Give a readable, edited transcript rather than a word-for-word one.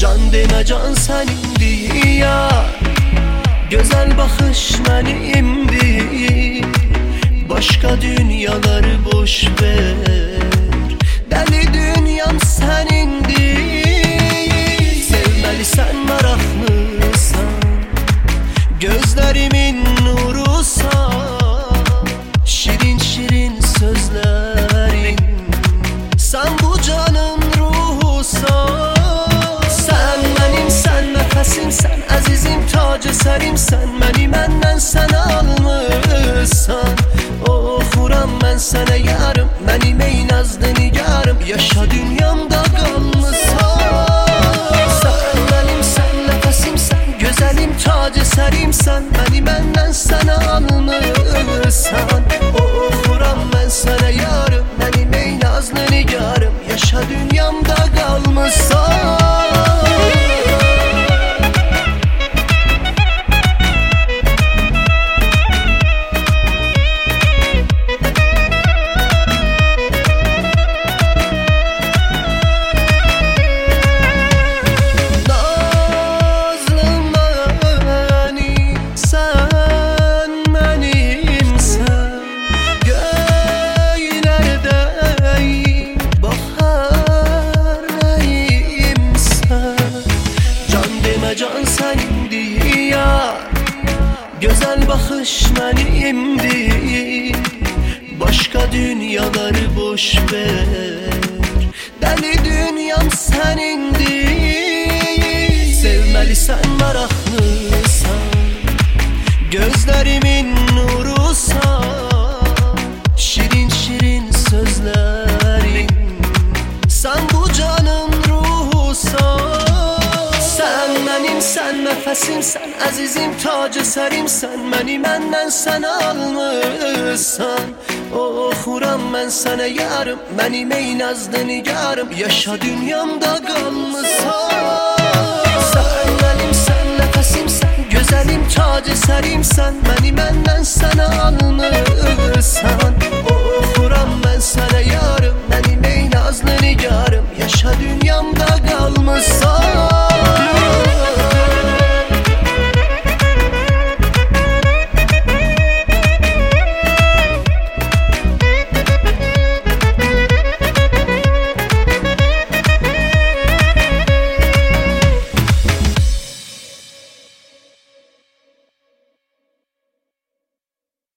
Can demə can sənindir yar, gözəl baxış mənimdir. Başqa dünyaları boş ver, dəli dünyam sənindir. Sevməlisən, maraqlısan, gözlərimin nurusan. Şirin şirin sözlərin, sən bu canın ruhusan. Sən mənimsən, nəfəsimsən, əzizim, tacı sərimsən. Məni məndən sənə almışsan. Oxuram mən sənə yarım, mənim ey nazlı nigarım. Yaşa dünyamda qalmışsan. Sən mənimsən, nəfəsimsən, gözəlim, tacı sərimsən. Məni məndən sənə almışsan. Oxuram mən sənə yarım, mənim ey nazlı nigarım. Yaşa dünyamda qalmışsan. Can sənindir yar, gözəl baxış mənimdir. Başqa dünyaları boş ver, dəli dünyam sənindir. Sevməlisən, maraqlısan, gözlərimin nurusan. Şirin şirin sözlərin, sən bu canın ruhusan. Sən nəfəsimsən, əzizim, tacı sərimsən. Məni məndən sənə almışsan. Oxuram mən sənə yarım, mənim ey nazlı nigarım. Yaşa dünyamda qalmışsan. Sən mənimsən, nəfəsimsən, gözəlim, tacı sərimsən. Məni məndən sənə almışsan.